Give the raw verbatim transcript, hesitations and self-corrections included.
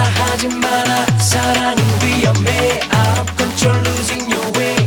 하지 마라. 사랑은 위험해. Out of control, losing your way.